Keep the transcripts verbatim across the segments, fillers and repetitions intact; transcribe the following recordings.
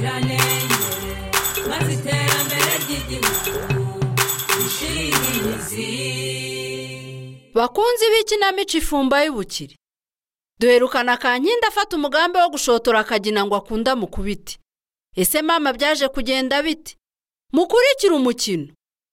ubuziranenge maze iterambere ry'igihugu rishimirize. Bakunzi b'ikinamico Ifumba y'Ubukire, duherukana Kankindi afata umugambi wo gushotora akagina ngo akunda mukubiti. Ese mama byaje kugenda bite? Mukurikira umukino.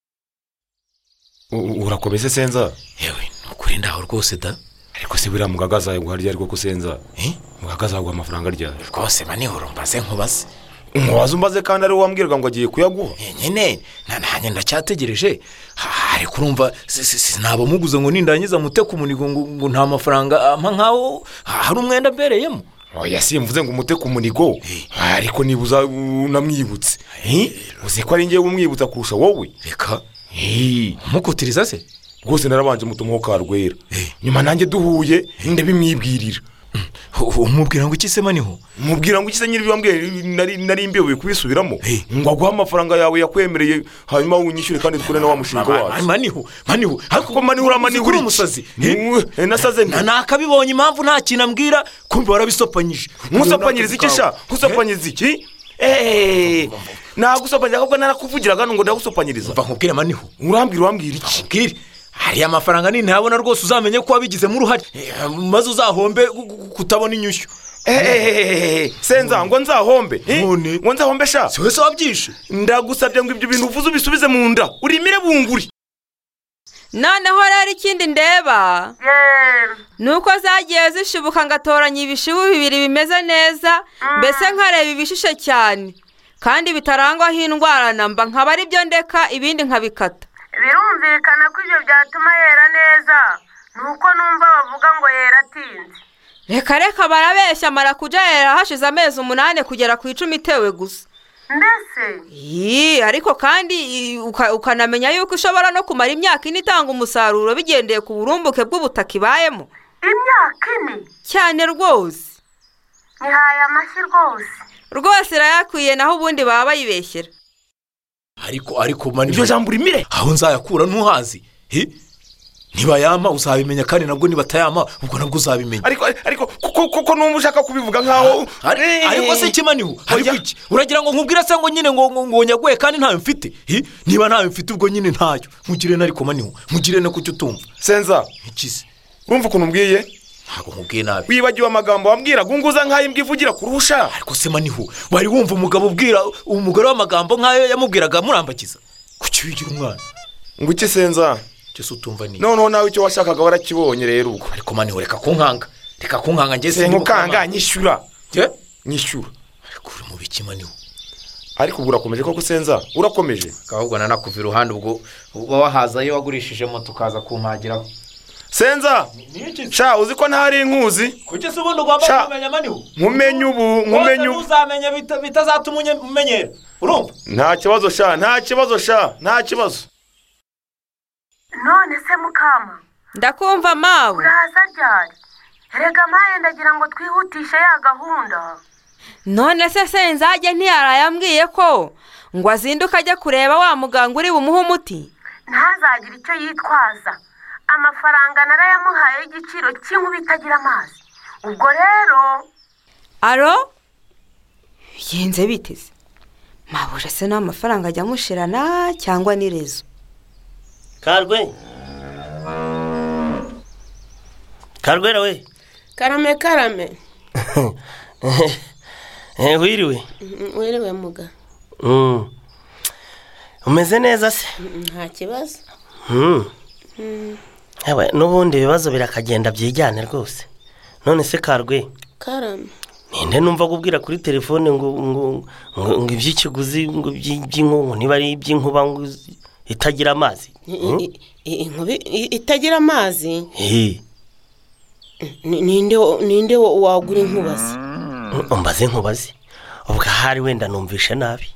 Urakomeze Senza? Yewe nukuri ndaho rwose da. Ariko se bira mugagaza yo guharya ariko kusenza. Eh? Mugagaza gwa amafaranga rya. Rwose manihoro mbaze nkubaze. Umubaza umbaze kandi ari wambwirwa ngo agiye kuyaguha. Nyine nananye ndacyategereje. Hari kurumva sinabo muguze ngo nindangiza mute ku munigo ngo nta mafaranga ampa nkaho hari umwenda mbereyemo. Oya simvuze ngo umute ku munigo. Ariko nibuza unamwibutse. Eh? Uzi ko ari ngiye umwibutsa kurusha wowe. Reka. Eh, mukutiriza se? Rwose narabanje mutumo Karwera. Nyuma nanjye duhuye ndabimwibwirira. Umubwira ngo iki se maniho? Umubwira ngo iki se nyiri bambwiye nari nari imbewe kubisubiramo. Ngo aguha amafaranga yawe yakwemereye hanyuma unyishyure kandi tukure na wa mushinga wacu. Maniho, maniho. Ariko maniho uramaniho uri umusazi. Eh nasaze nta nakabibonye impamvu nta kintu ambwira kumbe warabisopanyije. Musopanyiriza iki sha? Kusopanyiriza iki? Eh nagusopanyiriza ahubwo narakuvugiraga ngo ndagusopanyiriza. Mva nkubwira maniho. Urambwira urambwira iki? Nkubwire. Hari amafaranga ni ntabona rwose uzamenye ko wabigize mu ruhare maze uzahombe kutabona inyushyu. Eh Senza ngo nzahombe ngo nzahombe sha si wese wabyishe ndagusabye ngo ibyo bintu uvuze ubisubize mu nda urimire bunguri. Noneho rero ikindi ndeba nuko zagiye zishibuka ngatoranya ibishibu bibiri bimeze neza mbese nkareba ibishishe cyane kandi bitarangwaho indwara namba nkaba ari byo ndeka ibindi nkabikata. Birumvikana ko ibyo byatuma yera neza nuko numva bavuga ngo yera atinze. Reka reka barabeshya mara kuja yera hashize amezi umunani kugera ku icumi itewe gusa. Mbese Ii ariko kandi ukanamenya yuko ushobora no kumara imyaka ine itanga umusaruro bigendeye ku burumbuke bw'ubutaka ibayemo. Imyaka ine cyane rwose. Nihaye amashyi rwose. Rwose irayakwiye naho ubundi baba bayibeshyera. Ariko ariko mani ibyo jambo urimire aho nzayakura ntuhazi. He? Niba yama uzabimenya kandi nabwo niba tayama ubwo nabwo uzabimenya. Ariko ariko kuko kuko numva ushaka kubivuga nkaho ariko se kimaniho ariko iki uragira ngo nkubwira se ngo nyine ngo ngo nyaguye kandi ntayo mfite. He? Niba ntayo mfite ubwo nyine ntayo nkugire nariko maniho nkugire ne kucyo tumva. Senza ikize urumva ukuntu mbwiye ntago nkubwiye nabi wibagiwe amagambo wambwira gunguza nkayo imbwa ivugira kurusha. Ariko se maniho wari wumva umugabo ubwira umugore w'amagambo nkayo yamubwiraga murambakiza kuki wigira umwana ngo iki Senza cyo utumva ni none nawe icyo washakaga warakibonye rero ubwo. Ariko maniho reka kunkanga reka kunkanga nge se nkukanga nyishyura je nyishyura. Ariko uri mu biki maniho? Ariko urakomeje koko Senza urakomeje ahubwo nanakuva iruhande ubwo uba wahaza iyo wagurishije moto kaza kumpagiraho. Senza sha uzi ko ntari inkuzi kuki se ubundi ugomba kumenya maniho nkumenye ubu nkumenye ubu uzamenye bitazatuma umenyera urumva. Nta kibazo sha nta kibazo sha nta kibazo. None se mukama ndakumva mawe uraza ryari? Erega maye ndagira ngo twihutishe ya gahunda. None se Senzage ntiyarayambwiye ko ngo azinduka ajya kureba wa muganga uri bumuhe umuti. Ntazagira icyo yitwaza. Amafaranga narayamuhaye y'igiciro cy'inkuba itagira amazi. Ubwo rero aro yenze biteze mabuje se n'amafaranga ajya mushirana cyangwa nirezo. Karwe Karwera we Karame karame Eh wiriwe wiriwe muga Mm Umeze neza se? Nta kibazo. Mm Ewe nubundi bibazo birakagenda byijyane rwose. None se Karwe Karame ninde numva kubwira kuri telefone ngo ngo ngo iby'ikiguzi ngo by'inkungu niba ari iby'inkuba ngo itagira amazi. Inkubi itagira amazi? Eh Ninde ninde wagura inkubazi? Umbaze nkubazi. Ubwo hari wenda numvishe nabi.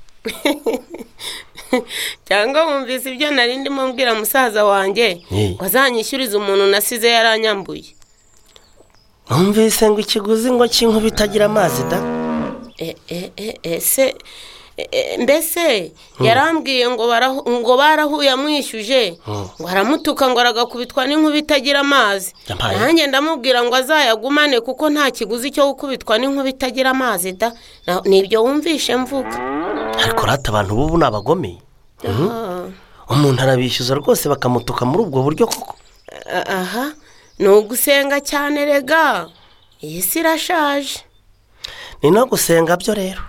Cyangwa wumvise ibyo nari ndimo mbwira musaza wanjye wazanyishyuriza umuntu nasize yaranyambuye. Numvise ngo ikiguzi ngo cy'inkuba itagira amazi da. Eh eh eh se E, mbese yarambwiye ngo barahu- ngo barahuye amwishyuje ngo aramutuka ngo aragakubitwa n'inkuba itagira amazi. Yampaye. nanjye ndamubwira ngo azayagumane kuko nta kiguzi cyo gukubitwa n'inkuba itagira amazi da. Na- nibyo wumvishe mvuga. ariko rata abantu bubu ni abagome. Ah, umuntu arabishyuza rwose bakamutuka muri ubwo buryo koko. a- aha ni ugusenga cyane rega, iyi si irashaje. ni no gusenga byo rero.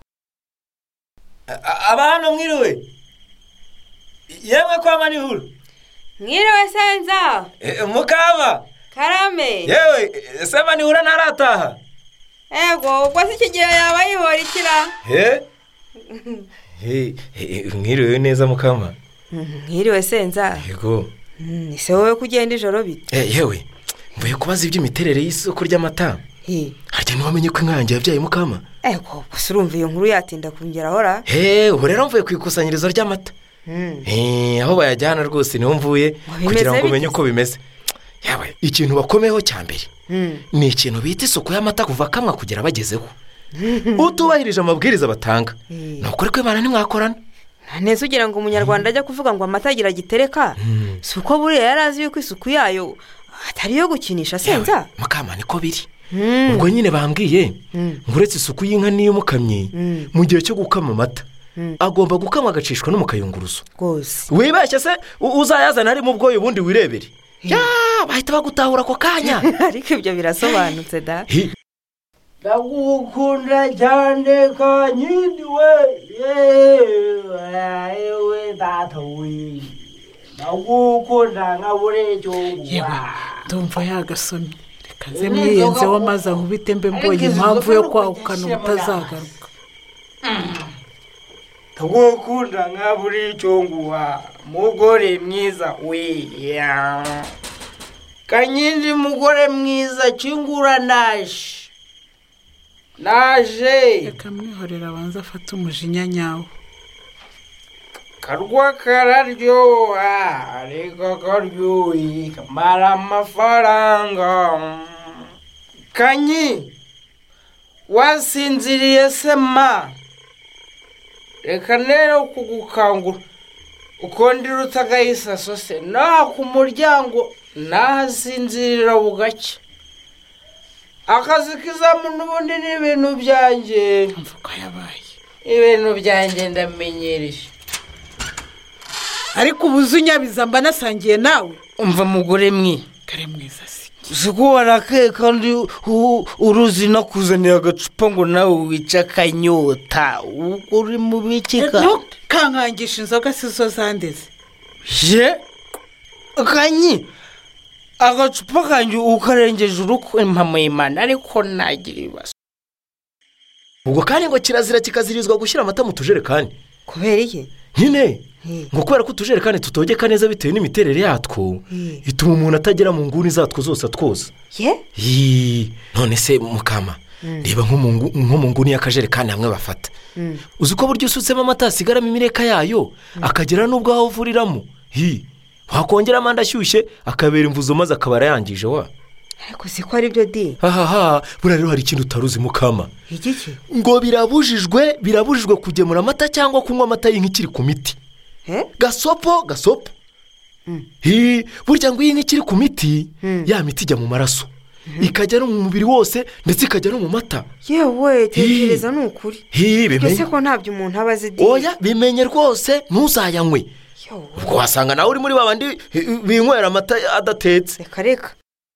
abantu mwiriwe yemwe kwa manihura mwiriwe senza mukama karame. yewe se manihura ntarataha. ego ubwo si iki gihe yaba yihora ikira. he he he, mwiriwe neza mukama. mwiriwe senza. yego Mm, ese wowe kugenda ijoro bite? Eh, yewe mvuye kubaza iby'imiterere y'isoko ry'amata. He, harya ntiwamenye ko inka yanjye yabyaye mukama. ego gusa urumva iyo nkuru yatinda kongera hora. he ubu rero mvuye ku ikusanyirizo ry'amata. Mm. Eh, aho bayajyana rwose niho mvuye bimeze kugira ngo bite? umenye uko bimeze. yawe ikintu bakomeyeho cya mbere Mm. ni ikintu bita isuku y'amata kuva kamwa kugera bagezeho. utubahirije amabwiriza batanga Eh. ni ukuri ko imana ntimwakorana. nta neza ugira ngo umunyarwanda ajya kuvuga ngo amata agira gitereka. si uko buriya yari azi yuko isuku yayo atari iyo gukinisha senza. mukama niko biri. Mm. ubwo nyine bambwiye Mm. ngo uretse isuku y'inka n'iy'umukamyi Mm. mu gihe cyo gukama amata Mm. agomba gukama agacishwa no mu kayunguruzo. rwose. wibeshye se u- uzayazana ari mu bwoyo ubundi wirebere. ya bahita bagutahura ako kanya. ariko ibyo birasobanutse da. Hi. ndagukunda cyane kanyindi we yewe data we ndagukunda nka burejo yewe ndumva yagasomye reka nze mwiyenzeho maze ankubite mbe mbonye impamvu yo kwahukana ubutazagaruka. ndagukunda nka burejo nguwa mugore mwiza we kanyindi mugore mwiza kingura naje naje reka mwihorera abanza afate umujinya nyawo. karwa kararyoha ariko karyohe kamara amafaranga. kanyi wasinziriye se ma reka rero kugukangura ukondera utagayisaso se naha ku muryango nahasinzirira bugacya. akazi k'izamu n'ubundi ni ibintu byanjye. mvuga yabaye ibintu byanjye ndamenyereye. ariko ubuze unyabiza mba nasangiye nawe. umva mugore mwe kare mwiza si siko warakaye kandi u- uruzi nakuzanira agacupa ngo nawe wice akanyota. ubwo uri mu bikika ntukankangisha inzoga si zo zandeze. je kanyi agacupa kanjye ukarengeje urukwempamo imana ariko nagira ibibazo. ubwo kandi ngo kirazira kikazirizwa gushyira amata mu tujerekani. kubera iki? nyine He. ngo kubera ko utujerekani tutogeka neza bitewe n'imiterere yatwo Hmm. ituma umuntu atagera mu nguni zatwo zose atwoza. ye Yee, none se mukama reba nko mu ngu- nko mu nguni y'akajerekani hamwe bafata. Mm. uzi ko buryo usutsemo amata hasigaramo imireka yayo akagera n'ubwo aho uvuriramo. Hi, wakongeramo andi ashyushye akabera imvuzo maze akaba arayangije wa. ariko si ko ari byo di. hahaha buriya rero hari ikintu utaruzi mukama. igiki? ngo birabujijwe birabujijwe kugemura amata cyangwa kunywa amata y'inka ikiri ku miti. he? gasopo gasopo. hi burya ngo iyi nka ikiri ku miti ya miti ijya mu maraso ikajya no mu mubiri wose ndetse ikajya no mu mata. yewe tekereza ni ukuri. hi byose bimenye ko ntabyo umuntu aba azi di. oya bimenye rwose ntuzayanywe. Yo, ubwo wasanga nawe uri muri babandi eh, binywera amata adatetse. reka reka.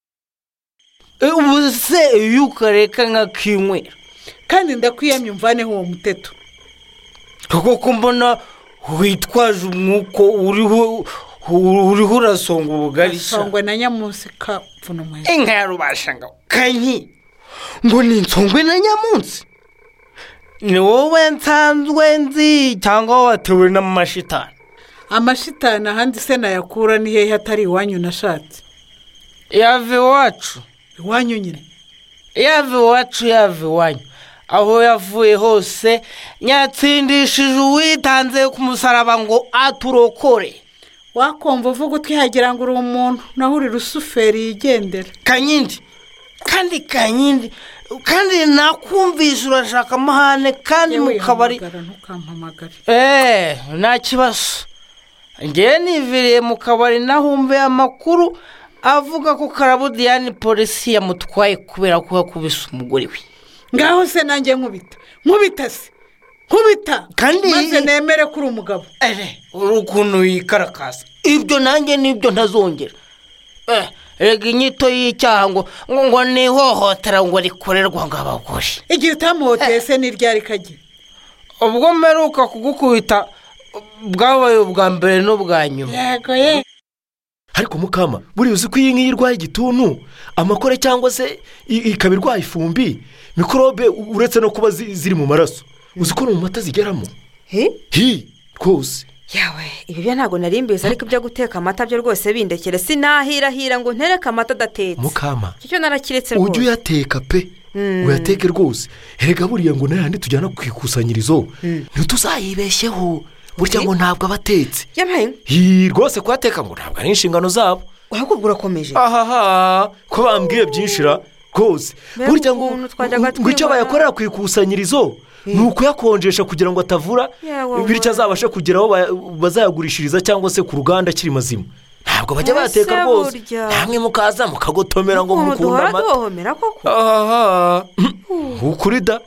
ubu se iyo ukareka nkakinywera kandi ndakwiyamye umvaneho uwo muteto. kuko mbona witwaje umwuko uriho uriho urasonga ubugari sha. songwe na nyamunsi kapfuna umwezi. inka ya rubashanga kanyi ngo ni insongwe na nyamunsi. ni wowe nsanzwe nzi cyangwa watewe n'amashitani? amashitani ahandi se nayakura ni hehe atari iwanyu nashatse. yave iwacu iwanyu nyine. yave iwacu yave iwanyu aho yavuye hose nyatsindishije uwitanze ku musaraba ngo aturokore. wakumva uvuga utihagira ngo uri umuntu naho uri rusuferi yigendera. kanyindi kandi kanyindi kandi nakumvisha urashaka amahane kandi mu kabari eee nta kibazo ngewe niviriye mu kabari nahumviye amakuru avuga ko Karabudiyani polisi yamutwaye kubera ko yakubise umugore we. Ngaho se nanjye nkubita nkubita se nkubita kandi maze nemere kuri umugabo. ere urukuntu yikarakasa ibyo nanjye nibyo ntazongera. eh rega inyito y'icyaha ngo ngo ni hohotera ngo rikorerwa ng'abagore. Igihe utamuhoteye se n'iryari kagira ubwo mperuka kugukubita bwabaye ubwa mbere n'ubwa nyuma. yego ye ariko mukama buri uzi ko iyi ngiyi irwaye igituntu amakore cyangwa se ikaba irwaye ifumbi mikorobe uretse no kuba ziri mu maraso uzi ko no mu mata zigeramo. he hi rwose yawe ibi byo ntabwo nari mbizi ariko ibyo guteka amata byo rwose bindekere sinahirahira ngo ntereke amata adatetse. mukama icyo narakiretse rwose ujye uyateka pe uyateke rwose erega buriya ngo n'ayandi tujyana ku ikusanyirizo ntituzayibeshyeho burya ngo ntabwo abatetse. yabaye hi rwose kuyateka ngo ntabwo ari inshingano zabo. ahubwo urakomeje ahaha ko bambwiye byinshira rwose burya ngo ngo icyo bayakorera ku ikusanyirizo ni ukuyakonjesha kugira ngo atavura bityo azabashe kugera aho bazayagurishiriza cyangwa se ku ruganda akiri mazima. ntabwo bajya bateka rwose namwe mukaza mukagotomera ngo mukunda amata. ahaha ukuri da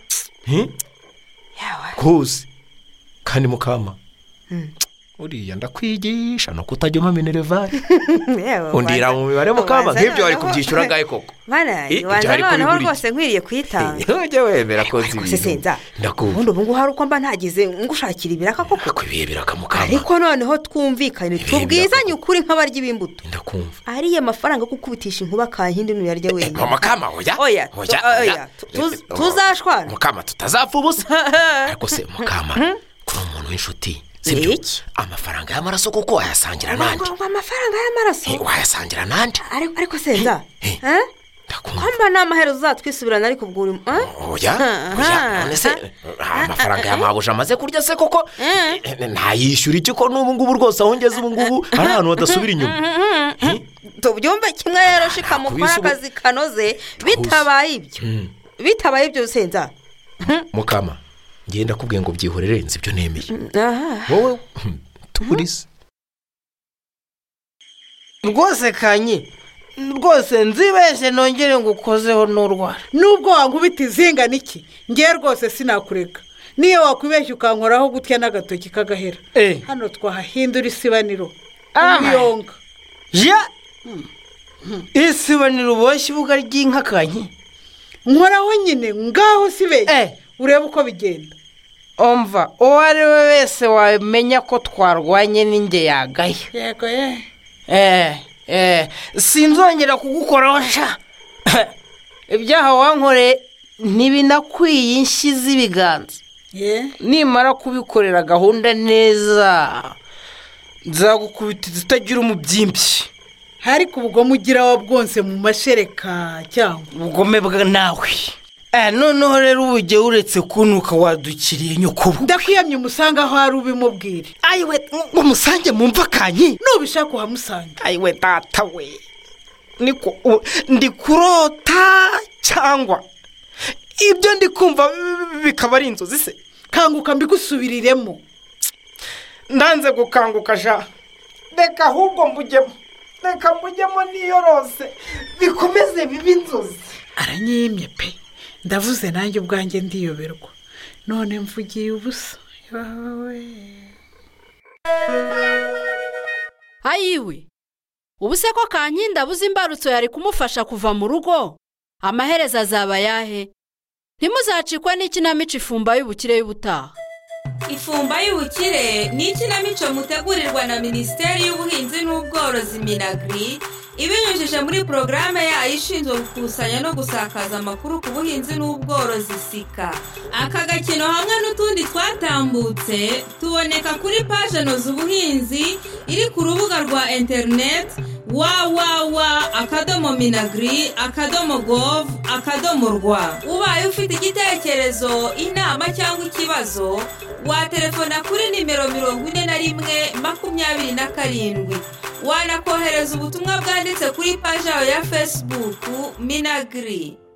rwose kandi mukama uriya ndakwigisha no kutajya umpa minerivare undira mu mibare mukama nk'ibyo wari kubyishyura ngahe koko. wanza noneho rwose nkwiriye kuyitanga ujye wemera ko nzi ibintu senza ubundi ubu ngubu hari uko mba ntagize ngushakira ibiraka koko ko ibihe biraka mukama ariko noneho twumvikane tubwizanye ukuri nk'abarya b'imbuto ndakumva ariya mafaranga kukubitisha inkuba kahindi n'uyarya wenyine mukama oya oya oya tuzashwana mukama tutazapfa ubusa ariko se mukama kuri umuntu w'inshuti sibyo amafaranga y'amaraso kuko wayasangira nande amafaranga y'amaraso wayasangira nande ariko senza eh kwamba n'amahero uzatwisubirana ariko ubwo uri oya oya none se amafaranga y'amabuja amaze kurya se koko ntayishyura iki ko n'ubu ngubu rwose aho ngeze ubu ngubu hari ahantu hadasubira inyuma. tubyumve kimwe rero shika mukora akazi kanoze bitabaye ibyo bitabaye ibyo senza mukama ngenda kubwiye ngo byihorere nzi ibyo nemeye wowe tuburize rwose kanye rwose nzibeshye nongere ngo ukozeho n'urwara nubwo wankubita izinga niki ngiye rwose sinakureka niyo wakwibeshya ukankoraho gutya n'agatoki kagahera hano twahahindura isibaniro umuyonga ya isibaniro uboshye ibuga ry'inka kanye nkoraho nyine ngaho sibeshye urebe uko bigenda. umva uwo ari we wese wamenya ko twarwanye n'inge yagaye. yego ye eh eh sinzongera kugukoraho sha ibyaha wankoreye ntibinakwiye inshyi z'ibiganza. nimara kubikorera gahunda neza nzagukubita zitagira umubyimbyi. ariko ubugome ugira wabwonse mu mashereka cyangwa ubugome bwa nawe eh noneho rero ubujye uretse kunuka wadukiriye nyukubu ndakwiyamye umusanga aho ari ubimubwire. ayiwe ngo musange mumva kanyi nubishaka uhamusanga. ayiwe data we niko ndi kurota cyangwa ibyo ndi kumva bikaba ari inzozi se. kanguka mbigusubiriremo. ndanze gukanguka sha reka ahubwo mbujyemo reka mbujyemo niyorose bikomeze bibi inzozi. aranyimye pe ndavuze nanjye ubwanjye ndiyoberwa none mvugiye ubusa. ayiwe ubu se ko kankindi abuze imbarutso yari kumufasha kuva mu rugo amaherezo azaba yahe? ntimuzacikwe n'ikinamico ifumba y'ubukire y'ubutaha. ifumba y'ubukire ni ikinamico mutegurirwa na minisiteri y'ubuhinzi n'ubworozi minagri ibinyujije muri porogaramu yayo ishinzwe gukusanya no gusakaza amakuru ku buhinzi n'ubworozi sika. aka gakino hamwe n'utundi twatambutse tuboneka kuri paje noza ubuhinzi iri ku rubuga rwa interineti wawawa akadomo minagri akadomo gov akadomo rwa. ubaye ufite igitekerezo inama cyangwa ikibazo watelefona kuri nimero mirongo ine na rimwe makumyabiri na karindwi wanakohereza ubutumwa bwanditse kuri paji yawe ya fesibuku minagiri.